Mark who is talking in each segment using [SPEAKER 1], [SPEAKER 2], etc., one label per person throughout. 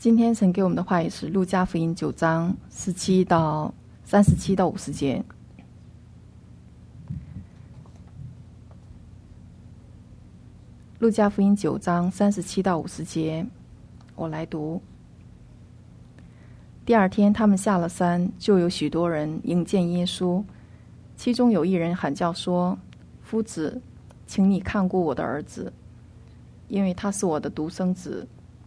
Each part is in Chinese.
[SPEAKER 1] 今天神给我们的话语是路加福音9章37到50节。路加福音9章37到50节，我来读。第二天，他们下了山，就有许多人迎见耶稣。其中有一人喊叫说：“夫子，请你看顾我的儿子，因为他是我的独生子。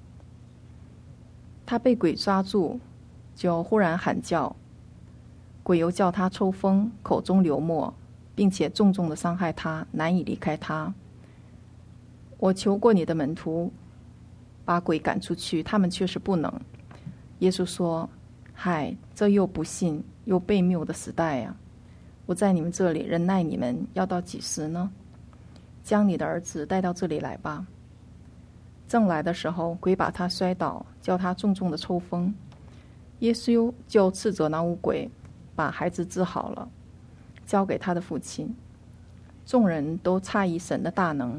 [SPEAKER 1] 他被鬼抓住，就忽然喊叫，鬼又叫他抽风，口中流沫，并且重重的伤害他，难以离开他。我求过你的门徒，把鬼赶出去，他们却是不能。”耶稣说：“嗨，这又不信又悖谬的时代呀！我在你们这里忍耐你们，要到几时呢？将你的儿子带到这里来吧。”正来的时候，鬼把他摔倒，叫他重重的抽风。耶稣就斥责那污鬼，把孩子治好了，交给他的父亲。众人都诧异神的大能。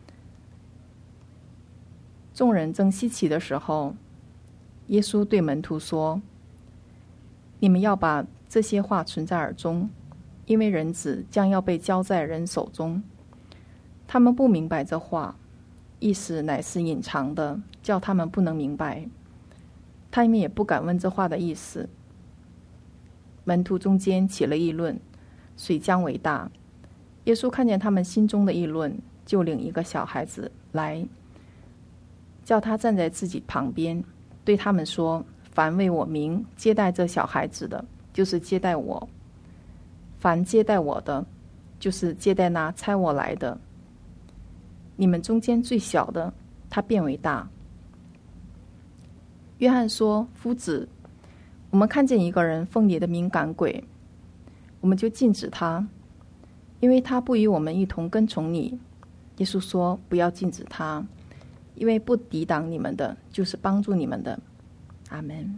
[SPEAKER 1] 众人正稀奇的时候，耶稣对门徒说：“你们要把这些话存在耳中，因为人子将要被交在人手中。”他们不明白这话，意思乃是隐藏的，叫他们不能明白。他们也不敢问这话的意思。门徒中间起了议论，谁将为大？耶稣看见他们心中的议论，就领一个小孩子来，叫他站在自己旁边，对他们说：“凡为我名接待这小孩子的，就是接待我；凡接待我的，就是接待那差我来的。你们中间最小的，他变为大。”约翰说：“夫子，我们看见一个人奉你的名赶鬼，我们就禁止他，因为他不与我们一同跟从你。”耶稣说：“不要禁止他，因为不抵挡你们的，就是帮助你们的。”阿们。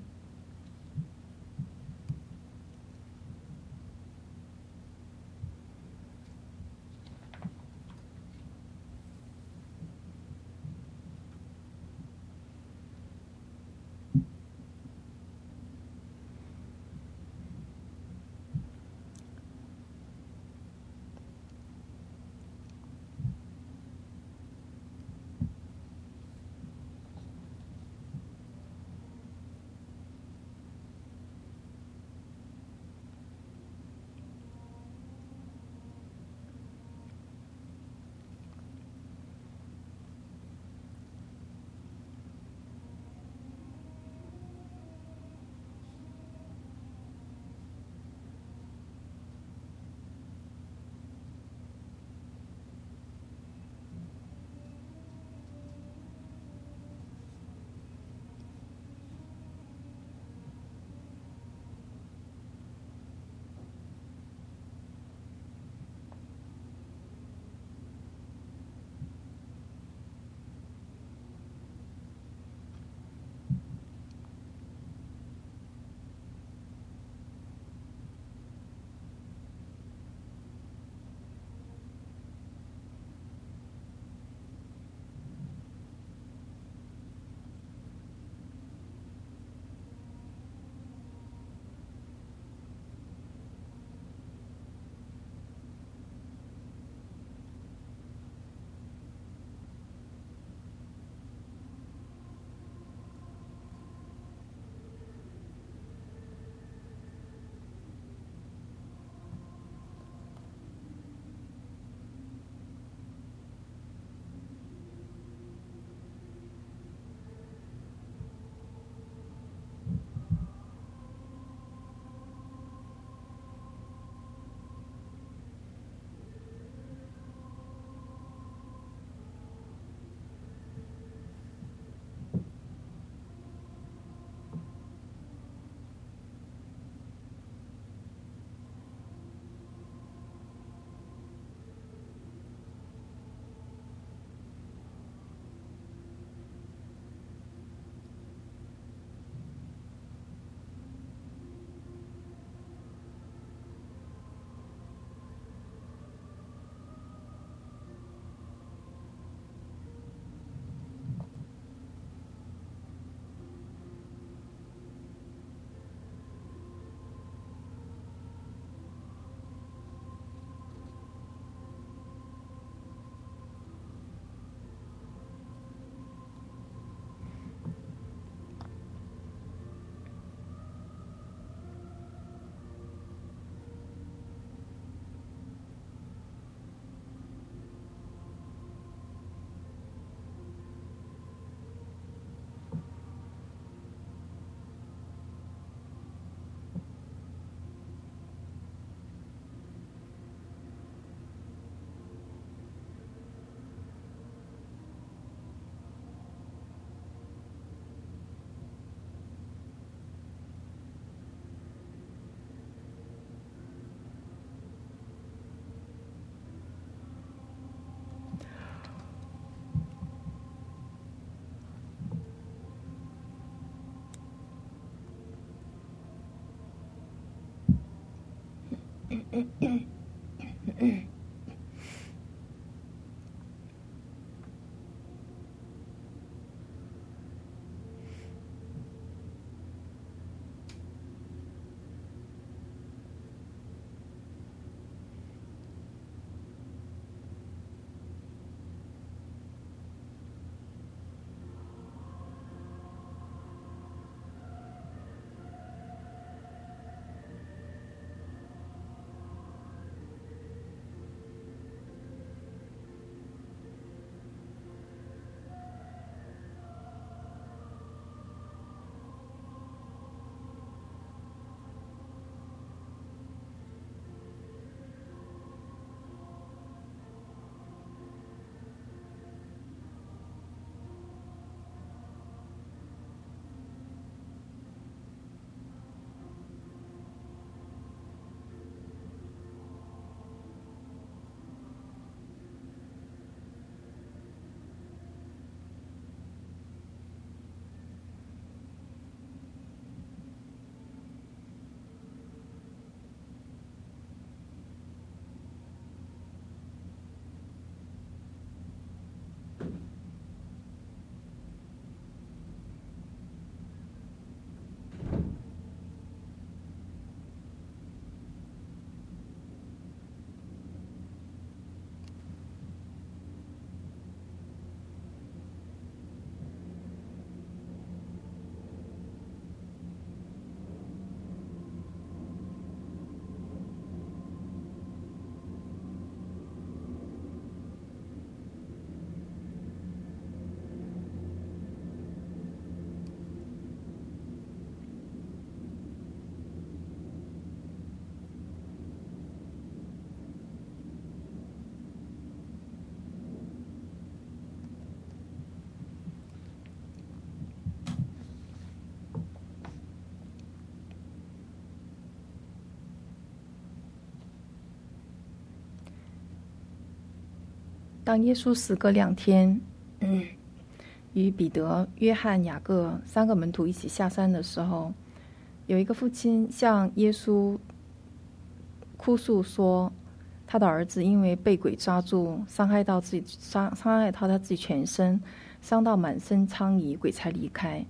[SPEAKER 1] 当耶稣时隔2天，与彼得、约翰、雅各3个门徒一起下山的时候，有一个父亲向耶稣哭诉说，他的儿子因为被鬼抓住，伤害到他自己全身，伤到满身疮痍，鬼才离开。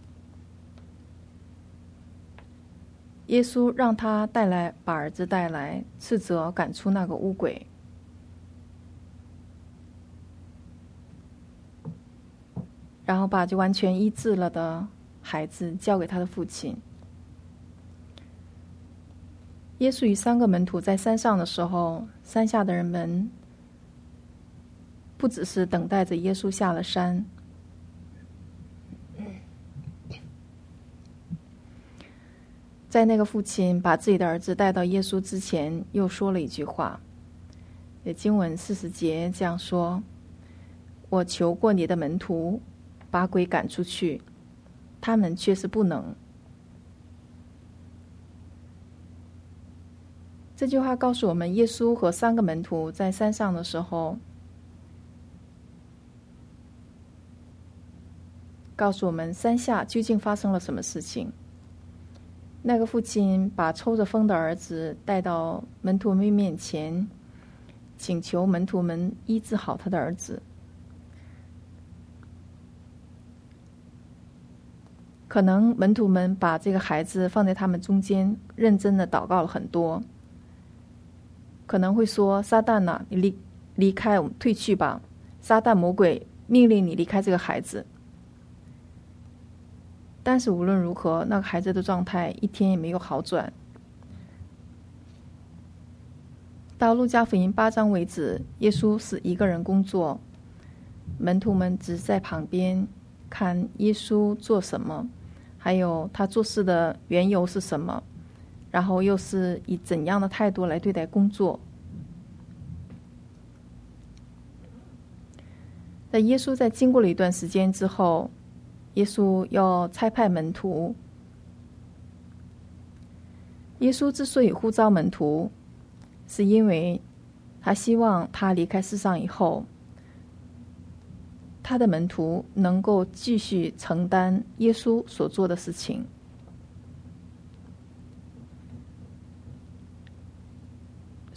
[SPEAKER 1] 耶稣让他把儿子带来，斥责赶出那个污鬼。然后把就完全医治了的孩子交给他的父亲。耶稣与3个门徒在山上的时候，山下的人们不只是等待着耶稣下了山，在那个父亲把自己的儿子带到耶稣之前，又说了一句话，经文40节这样说：我求过你的门徒把鬼赶出去，他们却是不能。这句话告诉我们，耶稣和3个门徒在山上的时候，告诉我们山下究竟发生了什么事情。那个父亲把抽着风的儿子带到门徒们面前，请求门徒们医治好他的儿子。可能门徒们把这个孩子放在他们中间，认真的祷告了很多。可能会说：撒旦哪，你离开，我们退去吧。撒旦魔鬼命令你离开这个孩子。但是无论如何，那个孩子的状态一天也没有好转。到路加福音8章为止，耶稣是一个人工作，门徒们只是在旁边看耶稣做什么，还有他做事的缘由是什么，然后又是以怎样的态度来对待工作。在耶稣在经过了一段时间之后，耶稣要差派门徒。耶稣之所以呼召门徒，是因为他希望他离开世上以后，他的门徒能够继续承担耶稣所做的事情。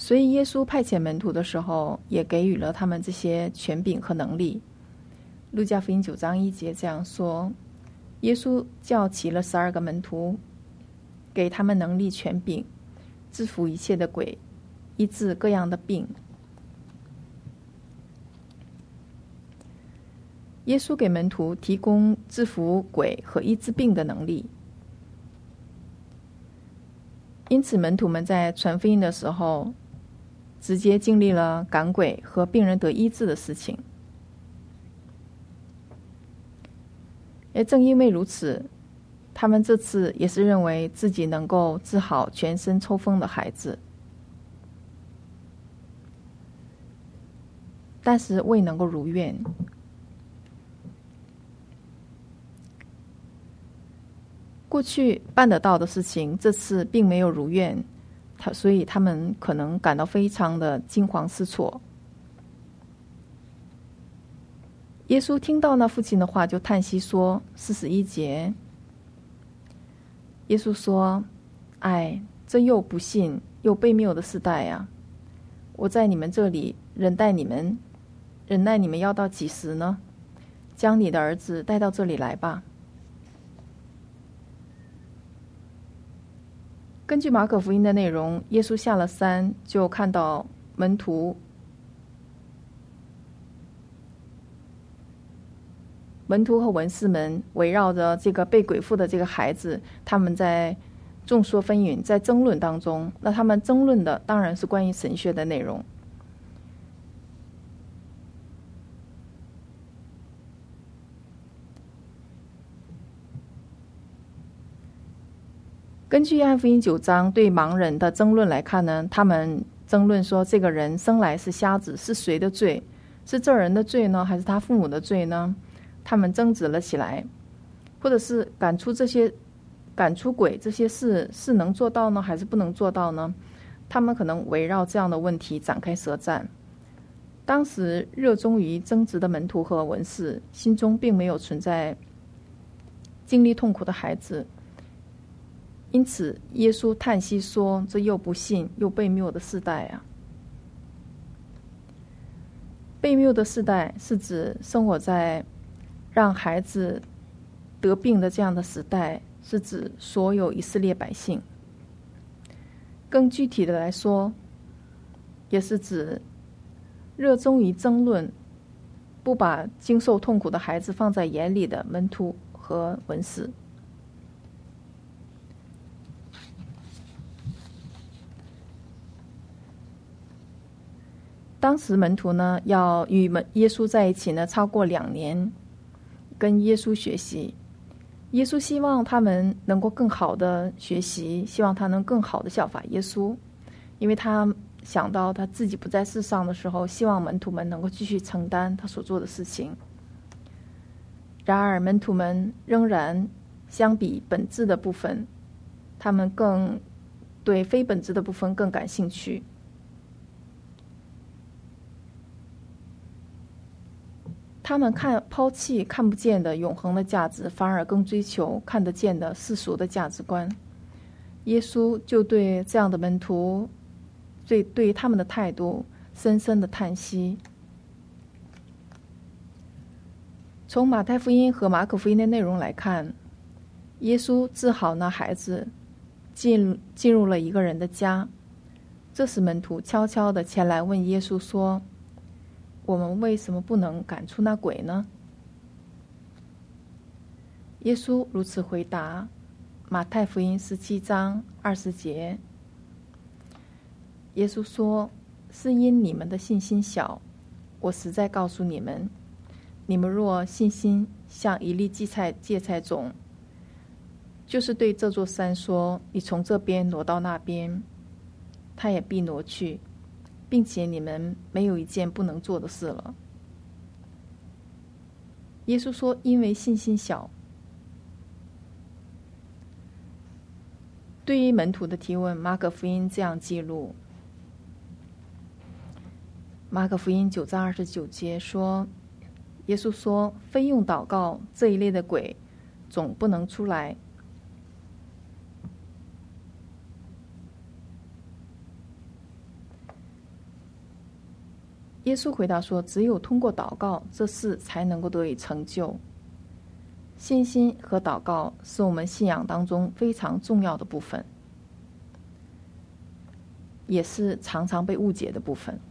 [SPEAKER 1] 所以耶稣派遣门徒的时候，也给予了他们这些权柄和能力。路加福音9章1节这样说：耶稣叫齐了12个门徒，给他们能力权柄，制服一切的鬼，医治各样的病。耶稣给门徒提供制服鬼和医治病的能力，因此门徒们在传福音的时候，直接经历了赶鬼和病人得医治的事情。也正因为如此，他们这次也是认为自己能够治好全身抽风的孩子，但是未能够如愿。过去办得到的事情，这次并没有如愿，所以他们可能感到非常的惊慌失措。耶稣听到那父亲的话，就叹息说，41节，耶稣说：哎，这又不信又悖谬的世代啊！我在你们这里忍耐你们要到几时呢？将你的儿子带到这里来吧。根据马可福音的内容，耶稣下了山，就看到门徒和文士们围绕着这个被鬼附的这个孩子，他们在众说纷纭，在争论当中。那他们争论的当然是关于神学的内容。根据约翰福音9章对盲人的争论来看呢，他们争论说这个人生来是瞎子，是谁的罪？是这人的罪呢，还是他父母的罪呢？他们争执了起来，或者是赶出鬼这些事是能做到呢，还是不能做到呢？他们可能围绕这样的问题展开舌战。当时热衷于争执的门徒和文士心中并没有存在经历痛苦的孩子，因此耶稣叹息说：这又不信又悖谬的世代啊！悖谬的世代是指生活在让孩子得病的这样的时代，是指所有以色列百姓。更具体的来说，也是指热衷于争论，不把经受痛苦的孩子放在眼里的门徒和文士。当时门徒呢，要与耶稣在一起呢，超过2年，跟耶稣学习。耶稣希望他们能够更好的学习，希望他能更好的效法耶稣，因为他想到他自己不在世上的时候，希望门徒们能够继续承担他所做的事情。然而门徒们仍然相比本质的部分，他们更对非本质的部分更感兴趣。他们抛弃看不见的永恒的价值，反而更追求看得见的世俗的价值观。耶稣就对这样的门徒，对他们的态度深深的叹息。从马太福音和马可福音的内容来看，耶稣治好那孩子，进入了一个人的家。这时门徒悄悄地前来问耶稣说：我们为什么不能赶出那鬼呢？耶稣如此回答，马太福音17章20节。耶稣说：是因你们的信心小，我实在告诉你们，你们若信心像一粒芥菜种，就是对这座山说，你从这边挪到那边，它也必挪去，并且你们没有一件不能做的事了。耶稣说：因为信心小。对于门徒的提问，马可福音这样记录。马可福音9章29节说，耶稣说：非用祷告，这一类的鬼总不能出来。 耶稣回答说，只有通过祷告，这事才能够得以成就。信心和祷告是我们信仰当中非常重要的部分，也是常常被误解的部分。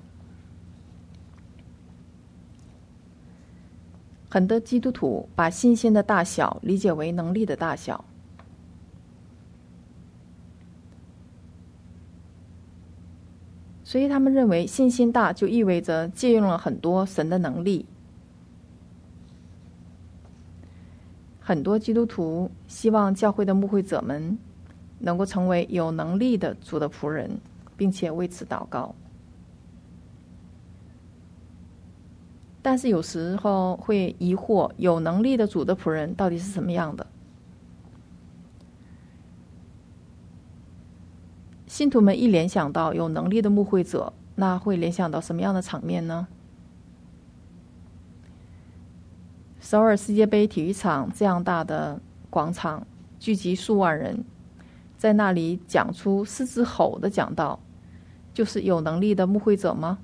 [SPEAKER 1] 很多基督徒把信心的大小理解为能力的大小，所以他们认为信心大就意味着借用了很多神的能力。很多基督徒希望教会的牧会者们能够成为有能力的主的仆人，并且为此祷告。但是有时候会疑惑，有能力的主的仆人到底是什么样的？信徒们一联想到有能力的牧会者，那会联想到什么样的场面呢？首尔世界杯体育场这样大的广场，聚集数万人，在那里讲出狮子吼的讲道，就是有能力的牧会者吗？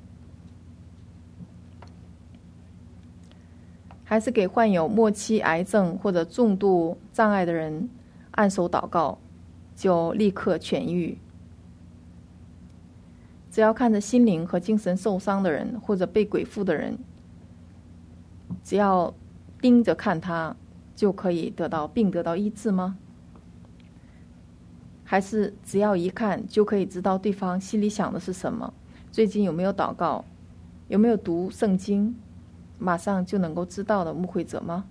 [SPEAKER 1] 还是给患有末期癌症或者重度障碍的人按手祷告，就立刻痊愈？只要看着心灵和精神受伤的人或者被鬼附的人，只要盯着看他，就可以得到医治吗？还是只要一看就可以知道对方心里想的是什么，最近有没有祷告，有没有读圣经，马上就能够知道的牧会者吗？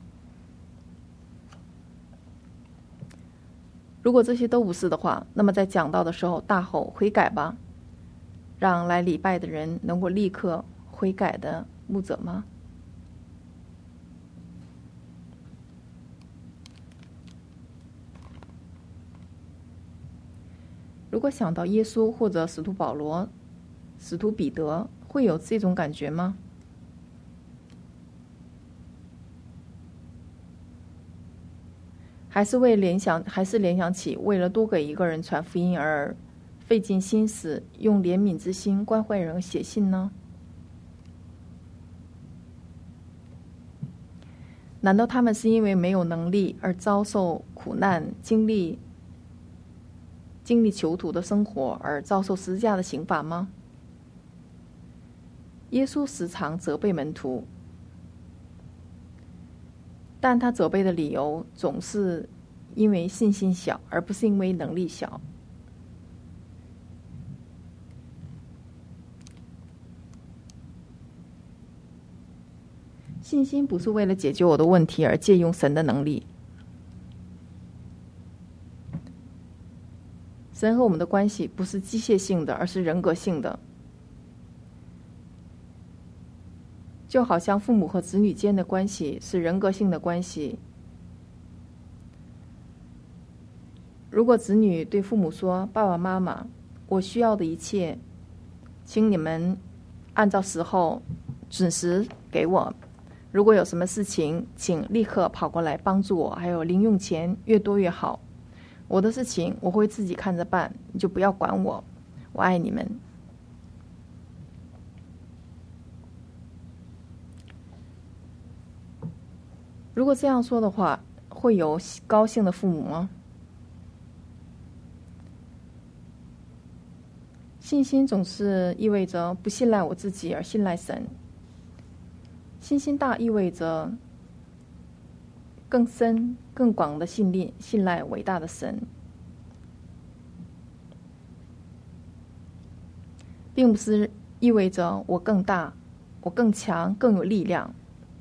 [SPEAKER 1] 如果这些都不是的话，那么在讲道的时候大吼悔改吧，让来礼拜的人能够立刻悔改的牧者吗？如果想到耶稣或者使徒保罗、使徒彼得，会有这种感觉吗？还是联想起为了多给一个人传福音而费尽心思，用怜悯之心关怀人写信呢？难道他们是因为没有能力而遭受苦难，经历囚徒的生活而遭受十字架的刑罚吗？耶稣时常责备门徒，但他责备的理由总是因为信心小，而不是因为能力小。信心不是为了解决我的问题而借用神的能力。神和我们的关系不是机械性的，而是人格性的。就好像父母和子女间的关系是人格性的关系。如果子女对父母说，爸爸妈妈，我需要的一切请你们按照时候准时给我，如果有什么事情请立刻跑过来帮助我，还有零用钱越多越好，我的事情我会自己看着办，你就不要管我，我爱你们。如果这样说的话，会有高兴的父母吗？信心总是意味着不信赖我自己而信赖神。信心大意味着更深更广的信赖伟大的神，并不是意味着我更大，我更强，更有力量。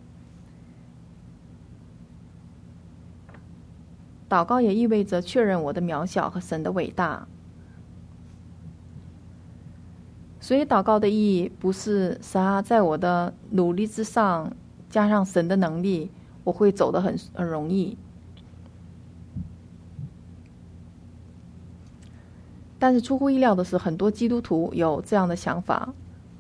[SPEAKER 1] 祷告也意味着确认我的渺小和神的伟大。所以祷告的意义不是在我的努力之上加上神的能力，我会走得很容易。但是出乎意料的是，很多基督徒有这样的想法。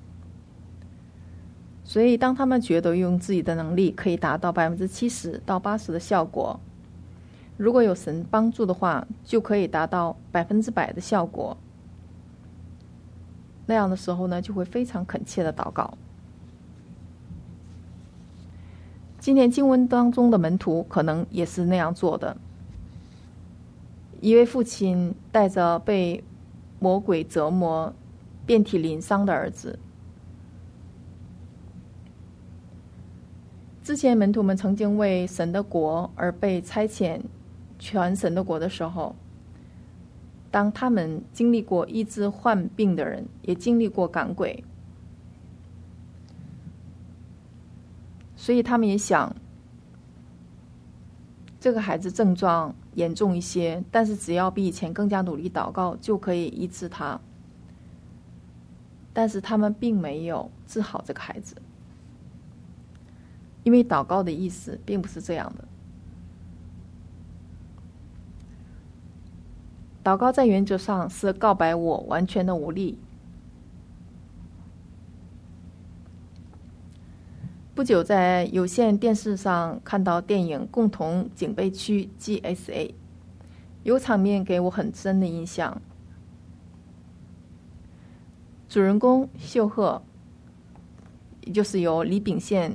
[SPEAKER 1] 所以当他们觉得用自己的能力可以达到70%到80%的效果，如果有神帮助的话，就可以达到100%的效果。那样的时候呢，就会非常恳切的祷告。 今天经文当中的门徒可能也是那样做的。一位父亲带着被魔鬼折磨、遍体鳞伤的儿子。之前门徒们曾经为神的国而被差遣传神的国的时候，当他们经历过医治患病的人，也经历过赶鬼，所以他们也想，这个孩子症状严重一些，但是只要比以前更加努力祷告，就可以医治他。但是他们并没有治好这个孩子，因为祷告的意思并不是这样的。祷告在原则上是告白我完全的无力。不久在有线电视上看到电影《共同警备区》GSA， 有场面给我很深的印象。主人公秀赫，也就是由李秉宪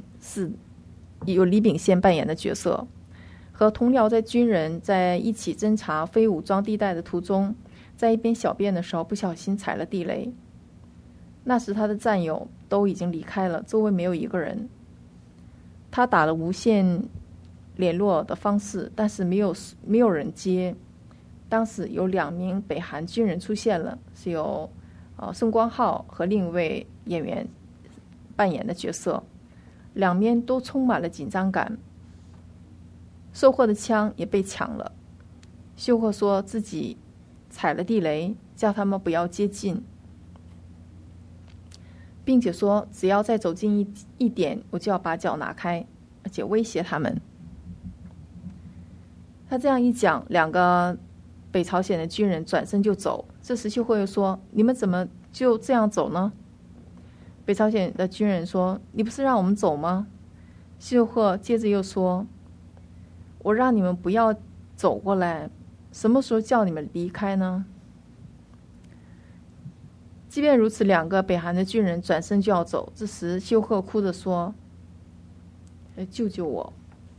[SPEAKER 1] 扮演的角色，和同僚在军人在一起侦察非武装地带的途中，在一边小便的时候不小心踩了地雷。那时他的战友都已经离开了，周围没有一个人。他打了无线联络的方式，但是没有人接。当时有2名北韩军人出现了，是由宋光浩和另一位演员扮演的角色，两边都充满了紧张感。秀赫的枪也被抢了。秀赫说自己踩了地雷，叫他们不要接近，并且说只要再走近一点，我就要把脚拿开，而且威胁他们。他这样一讲，2个北朝鲜的军人转身就走。这时秀赫又说：“你们怎么就这样走呢？”北朝鲜的军人说：“你不是让我们走吗？”秀赫接着又说：“我让你们不要走过来，什么时候叫你们离开呢？”即便如此，2个北韩的军人转身就要走。这时秀赫哭着说：“救救我，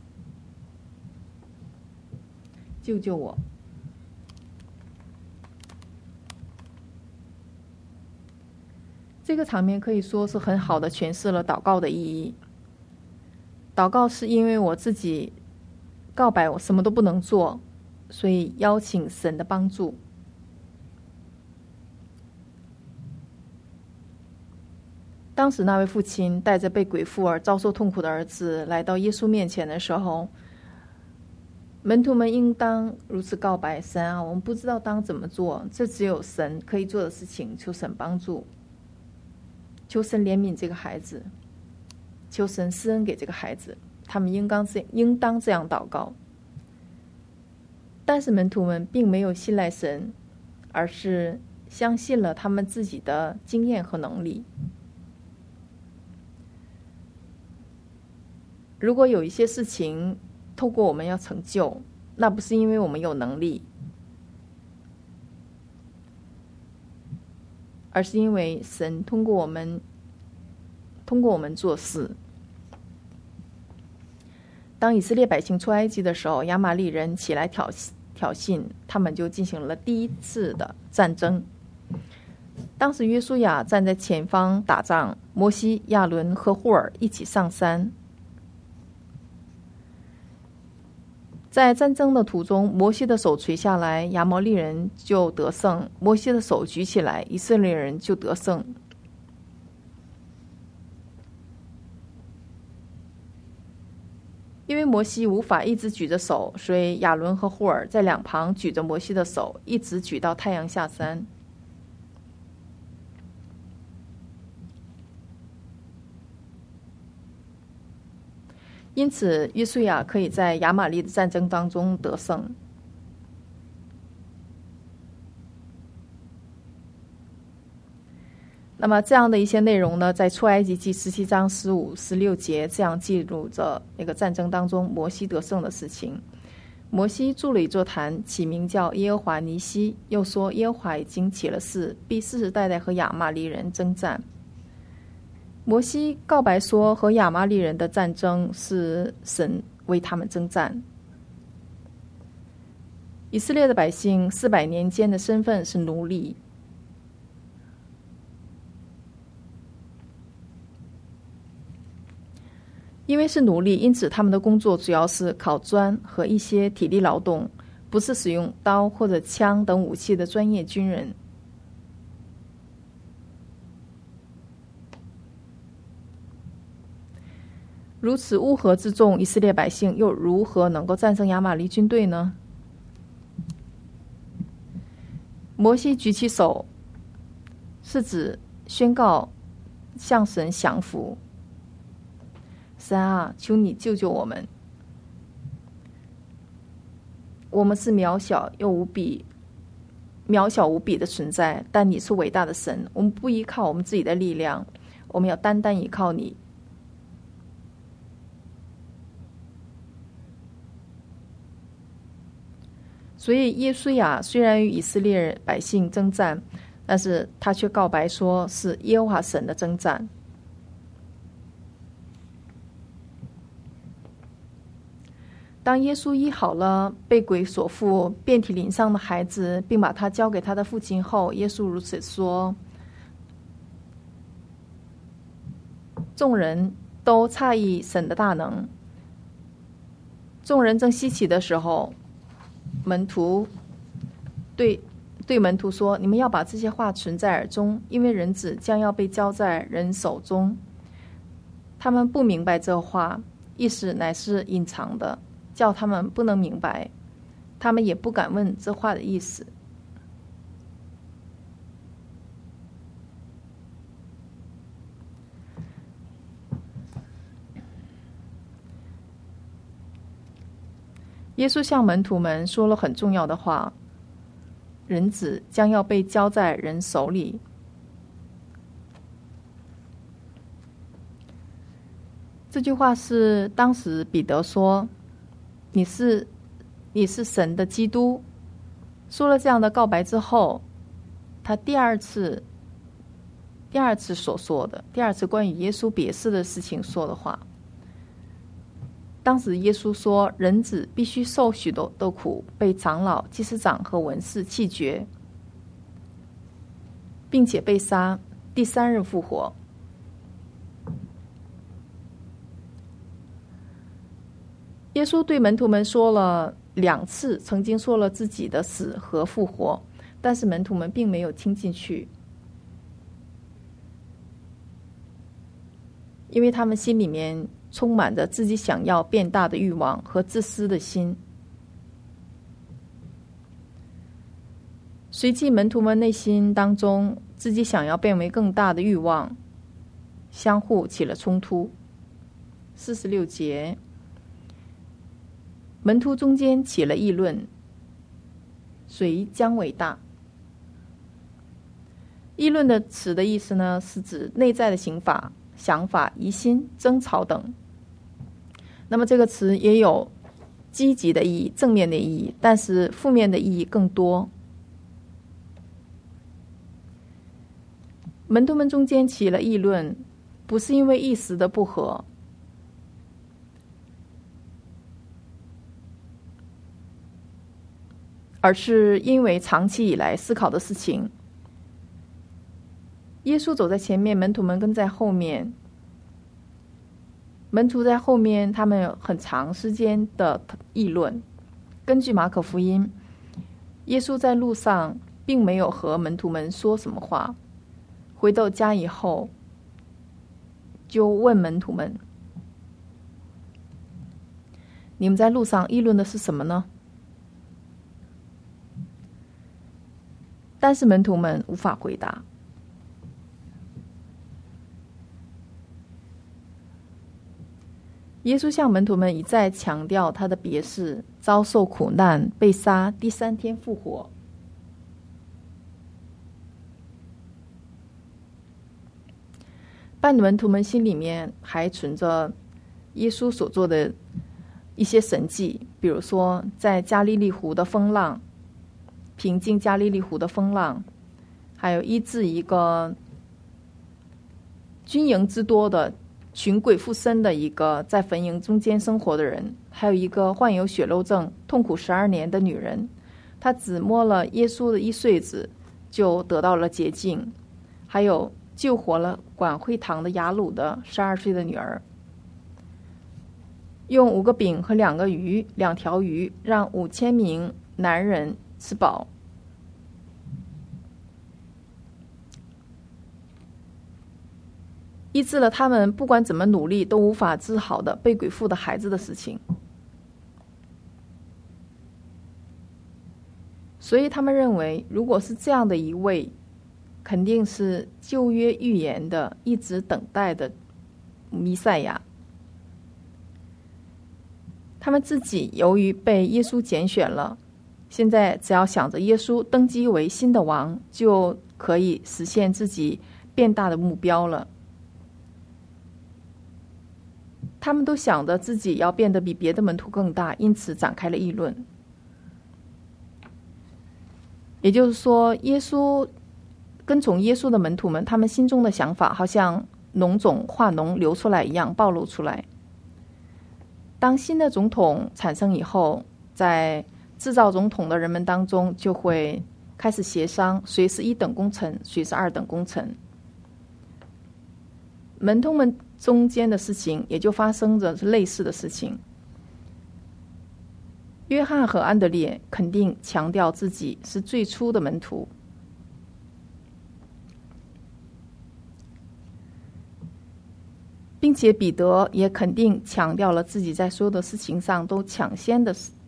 [SPEAKER 1] 救救我！”这个场面可以说是很好的诠释了祷告的意义。祷告是因为我自己告白我什么都不能做，所以邀请神的帮助。当时那位父亲带着被鬼附而遭受痛苦的儿子来到耶稣面前的时候，门徒们应当如此告白：神啊，我们不知道当怎么做，这只有神可以做的事情，求神帮助，求神怜悯这个孩子，求神施恩给这个孩子。他们应当这样祷告。但是门徒们并没有信赖神，而是相信了他们自己的经验和能力。如果有一些事情透过我们要成就，那不是因为我们有能力，而是因为神通过我们做事。当以色列百姓出埃及的时候，亚玛力人起来挑衅，他们就进行了第一次的战争。当时约书亚站在前方打仗，摩西、亚伦和户尔一起上山。在战争的途中，摩西的手垂下来，亚摩利人就得胜；摩西的手举起来，以色列人就得胜。因为摩西无法一直举着手，所以亚伦和户尔在2旁举着摩西的手，一直举到太阳下山。因此约书亚可以在亚玛力的战争当中得胜。那么这样的一些内容呢，在出埃及记17章15、16节这样记录着那个战争当中摩西得胜的事情。摩西筑了一座坛，起名叫耶和华尼西，又说耶和华已经起了誓，必世世代代和亚玛力人征战。 摩西告白说，和亚玛力人的战争是神为他们征战。以色列的百姓400年间的身份是奴隶，因为是奴隶，因此他们的工作主要是烤砖和一些体力劳动，不是使用刀或者枪等武器的专业军人。如此乌合之众，以色列百姓又如何能够战胜亚玛力军队呢？摩西举起手，是指宣告向神降服。神啊，求你救救我们！我们是渺小无比的存在，但你是伟大的神。我们不依靠我们自己的力量，我们要单单依靠你。所以耶稣亚虽然与以色列百姓征战，但是他却告白说是耶和华神的征战。当耶稣医好了被鬼所附遍体鳞伤的孩子，并把他交给他的父亲后，耶稣如此说：众人都诧异神的大能。众人正稀奇的时候，门徒对门徒说：你们要把这些话存在耳中，因为人子将要被交在人手中。他们不明白这话，意思乃是隐藏的，叫他们不能明白，他们也不敢问这话的意思。耶稣向门徒们说了很重要的话：人子将要被交在人手里。这句话是当时彼得说：你是神的基督。说了这样的告白之后，他第二次所说的，第二次关于耶稣别世的事情说的话。当时耶稣说，人子必须受许多的苦，被长老、祭司长和文士弃绝，并且被杀，第3日复活。耶稣对门徒们说了2次，曾经说了自己的死和复活，但是门徒们并没有听进去，因为他们心里面充满着自己想要变大的欲望和自私的心。随即门徒们内心当中自己想要变为更大的欲望相互起了冲突。46节，门徒中间起了议论，谁将为大？议论的词的意思呢，是指内在的想法、疑心、争吵等。那么这个词也有积极的意义、正面的意义，但是负面的意义更多。门徒们中间起了议论，不是因为一时的不和，而是因为长期以来思考的事情。耶稣走在前面，门徒们跟在后面。门徒在后面，他们有很长时间的议论。根据马可福音，耶稣在路上并没有和门徒们说什么话，回到家以后就问门徒们：你们在路上议论的是什么呢？但是门徒们无法回答。耶稣向门徒们一再强调他的别世，遭受苦难、被杀，第3天复活。但门徒们心里面还存着耶稣所做的一些神迹，比如说在加利利湖的风浪，平静加利利湖的风浪，还有医治一个军营之多的群鬼附身的一个在坟茔中间生活的人，还有一个患有血漏症痛苦12年的女人，她只摸了耶稣的衣穗子就得到了洁净，还有救活了管会堂的雅鲁的12岁的女儿，用5个饼和2条鱼让5000名男人吃饱，医治了他们不管怎么努力都无法治好的被鬼附的孩子的事情。所以他们认为，如果是这样的一位，肯定是旧约预言的一直等待的弥赛亚。他们自己由于被耶稣拣选了，现在只要想着耶稣登基为新的王，就可以实现自己变大的目标了。他们都想着自己要变得比别的门徒更大，因此展开了议论。也就是说，跟从耶稣的门徒们，他们心中的想法好像脓肿化脓流出来一样暴露出来。当新的总统产生以后，在制造总统的人们当中就会开始协商谁是1等功臣，谁是2等功臣。门徒们中间的事情也就发生着类似的事情。约翰和安德烈肯定强调自己是最初的门徒，并且彼得也肯定强调了自己在所有的事情上都抢先的事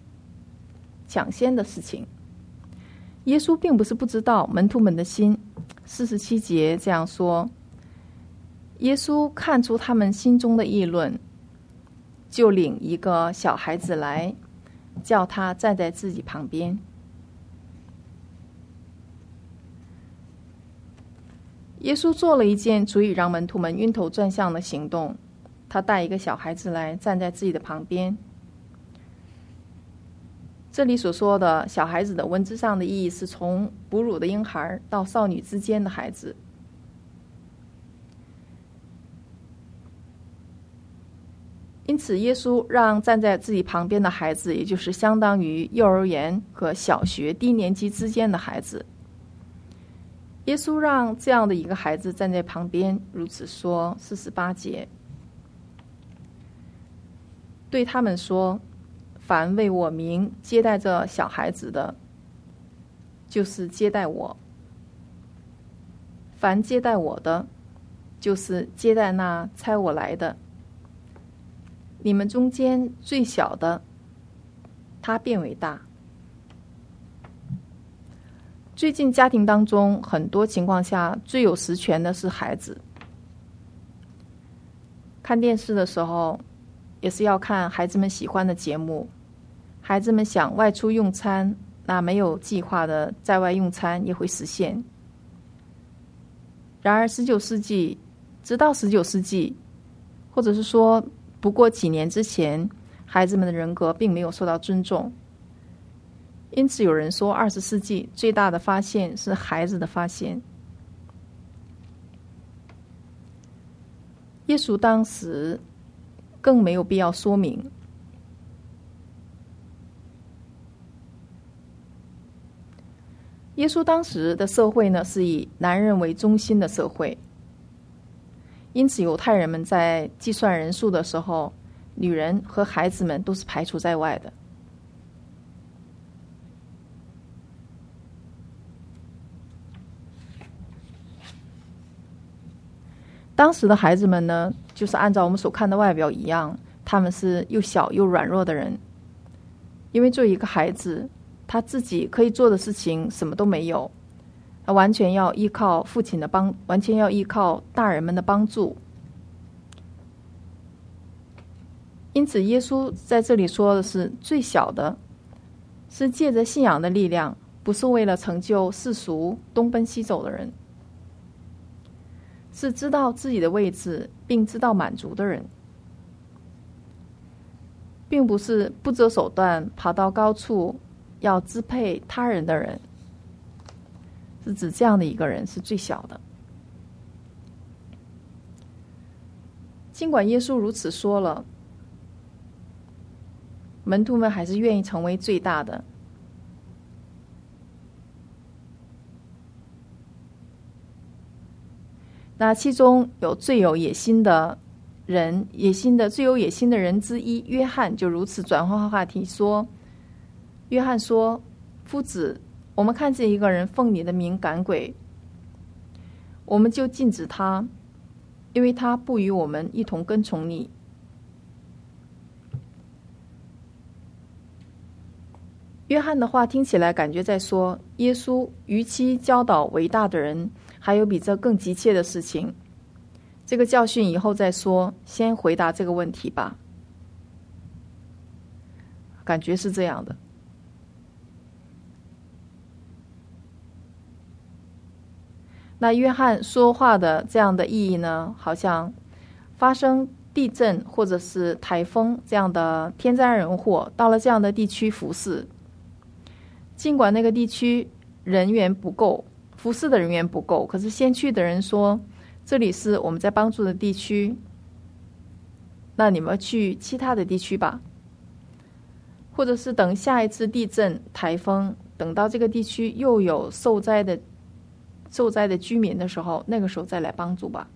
[SPEAKER 1] 情。耶稣并不是不知道门徒们的心，47节这样说，耶稣看出他们心中的议论，就领一个小孩子来，叫他站在自己旁边。耶稣做了一件足以让门徒们晕头转向的行动，他带一个小孩子来站在自己的旁边。这里所说的小孩子的文字上的意义是从哺乳的婴孩到少女之间的孩子。因此耶稣让站在自己旁边的孩子，也就是相当于幼儿园和小学低年级之间的孩子。耶稣让这样的一个孩子站在旁边，如此说，48节，对他们说，凡为我名接待这小孩子的，就是接待我；凡接待我的，就是接待那差我来的。你们中间最小的，他变为大。最近家庭当中，很多情况下最有实权的是孩子。看电视的时候，也是要看孩子们喜欢的节目。孩子们想外出用餐，那没有计划的在外用餐也会实现。然而直到19世纪，或者是说不过几年之前，孩子们的人格并没有受到尊重。因此有人说20世纪最大的发现是孩子的发现。耶稣当时更没有必要说明。耶稣当时的社会呢，是以男人为中心的社会，因此犹太人们在计算人数的时候，女人和孩子们都是排除在外的。当时的孩子们呢，就是按照我们所看的外表一样，他们是又小又软弱的人。因为作为一个孩子，他自己可以做的事情什么都没有，他完全要依靠父亲的完全要依靠大人们的帮助。因此耶稣在这里说的是最小的，是借着信仰的力量，不是为了成就世俗东奔西走的人，是知道自己的位置并知道满足的人，并不是不择手段爬到高处要支配他人的人，是指这样的一个人是最小的。 尽管耶稣如此说了，门徒们还是愿意成为最大的。那其中有最有野心的最有野心的人之一约翰就如此转换话题说：约翰说，夫子，我们看见一个人奉你的名赶鬼，我们就禁止他，因为他不与我们一同跟从你。约翰的话听起来感觉在说，耶稣与其教导伟大的人，还有比这更急切的事情。这个教训以后再说，先回答这个问题吧。感觉是这样的。那约翰说话的这样的意义呢，好像发生地震或者是台风这样的天灾人祸，到了这样的地区服侍，尽管那个地区人员不够，服侍的人员不够，可是先去的人说，这里是我们在帮助的地区，那你们去其他的地区吧，或者是等下一次地震台风，等到这个地区又有受灾的居民的时候，那个时候再来帮助吧。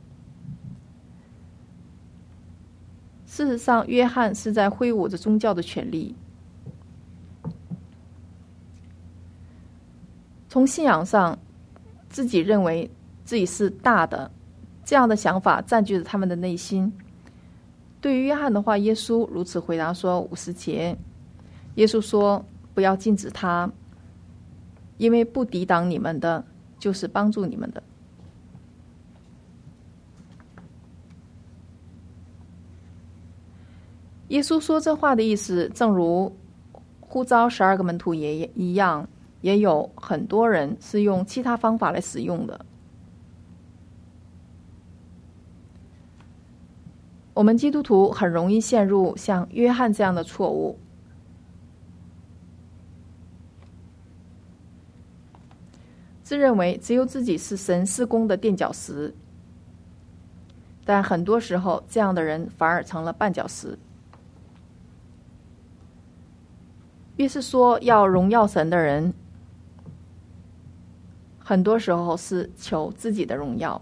[SPEAKER 1] 事实上，约翰是在挥舞着宗教的权利。从信仰上，自己认为自己是大的，这样的想法占据着他们的内心。对于约翰的话，耶稣如此回答说：50节，耶稣说，不要禁止他，因为不抵挡你们的，就是帮助你们的。耶稣说这话的意思，正如呼召12个门徒也一样，也有很多人是用其他方法来使用的。我们基督徒很容易陷入像约翰这样的错误，自认为只有自己是神事工的垫脚石，但很多时候这样的人反而成了绊脚石。越是说要荣耀神的人，很多时候是求自己的荣耀。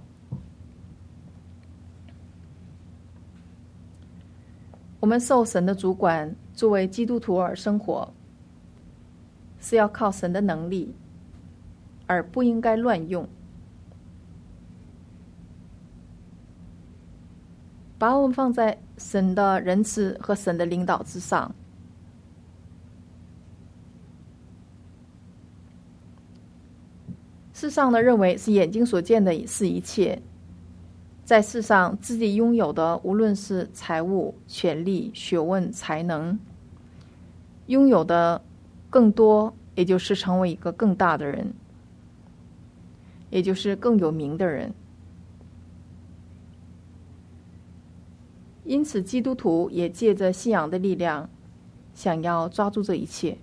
[SPEAKER 1] 我们受神的主管，作为基督徒而生活，是要靠神的能力，而不应该乱用。把我们放在神的仁慈和神的领导之上。世上的认为是眼睛所见的是一切，在世上自己拥有的，无论是财物、权力、学问、才能，拥有的更多，也就是成为一个更大的人，也就是更有名的人。因此基督徒也借着信仰的力量，想要抓住这一切。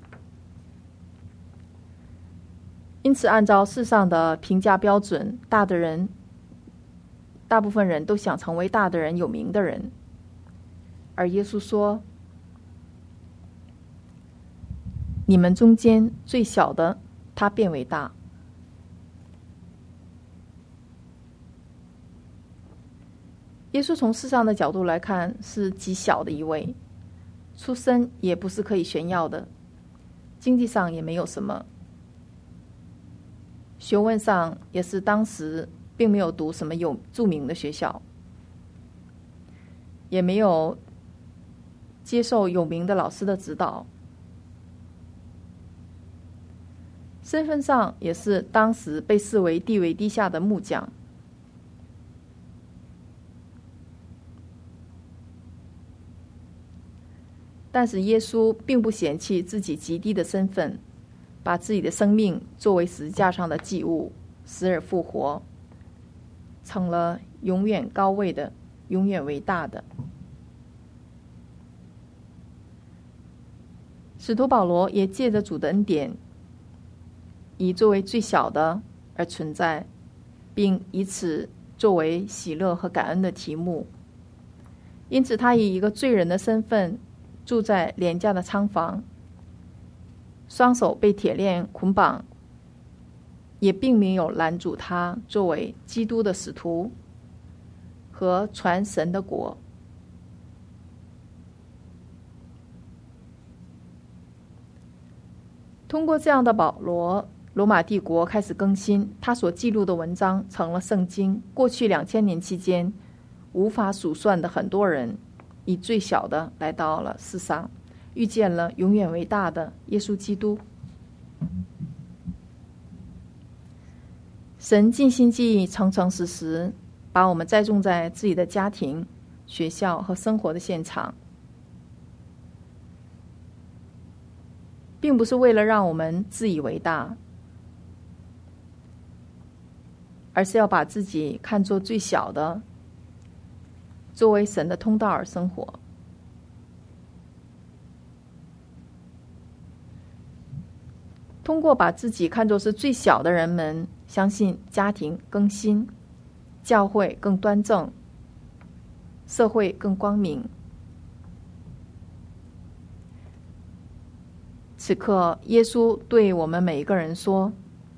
[SPEAKER 1] 因此按照世上的评价标准，大部分人都想成为大的人、有名的人。而耶稣说，你们中间最小的，他变为大。耶稣从世上的角度来看，是极小的一位，出身也不是可以炫耀的，经济上也没有什么，学问上也是当时并没有读什么有著名的学校，也没有接受有名的老师的指导，身份上也是当时被视为地位低下的木匠。但是耶稣并不嫌弃自己极低的身份，把自己的生命作为十字架上的祭物，死而复活，成了永远高位的，永远伟大的。使徒保罗也借着主的恩典，以作为最小的而存在，并以此作为喜乐和感恩的题目， 因此他以一个罪人的身份住在廉价的仓房，双手被铁链捆绑，也并没有拦阻他作为基督的使徒和传神的国。通过这样的保罗，罗马帝国开始更新，他所记录的文章成了圣经。过去2000年期间，无法数算的很多人以最小的来到了世上，遇见了永远伟大的耶稣基督。神尽心尽意，诚诚实实把我们栽种在自己的家庭、学校和生活的现场，并不是为了让我们自以为大，而是要把自己看作最小的，作为神的通道而生活。通过把自己看作是最小的人们，相信家庭更新，教会更端正，社会更光明。此刻，耶稣对我们每一个人说：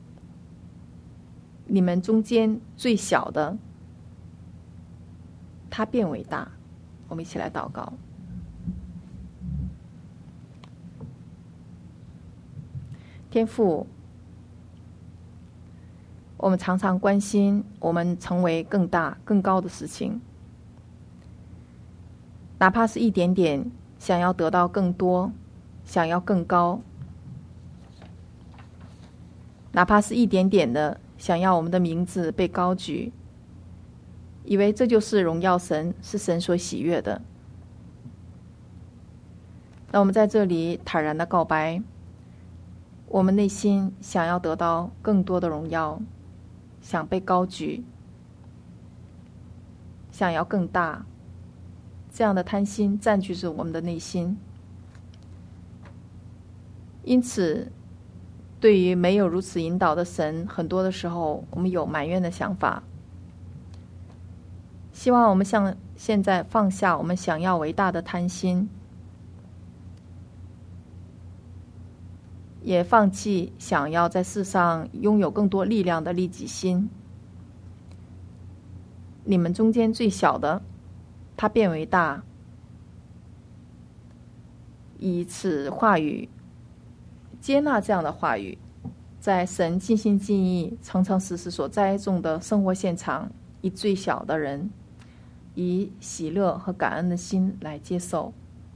[SPEAKER 1] 你们中间最小的，他变为大。我们一起来祷告。天父，我们常常关心我们成为更大更高的事情，哪怕是一点点，想要得到更多，想要更高，哪怕是一点点的想要我们的名字被高举，以为这就是荣耀神，是神所喜悦的。那我们在这里坦然的告白，我们内心想要得到更多的荣耀，想被高举，想要更大，这样的贪心占据着我们的内心。因此，对于没有如此引导的神，很多的时候我们有埋怨的想法。希望我们像现在放下我们想要伟大的贪心，也放弃想要在世上拥有更多力量的利己心。你们中间最小的，他变为大。以此话语接纳这样的话语，在神尽心尽意、诚诚实实所栽种的生活现场，以最小的人，以喜乐和感恩的心来接受。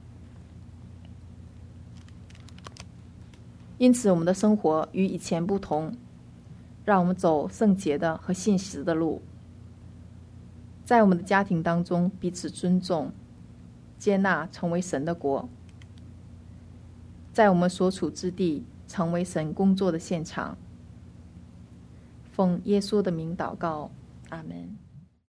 [SPEAKER 1] 因此，我们的生活与以前不同，让我们走圣洁的和信实的路。在我们的家庭当中，彼此尊重、接纳，成为神的国；在我们所处之地，成为神工作的现场。奉耶稣的名祷告，阿们。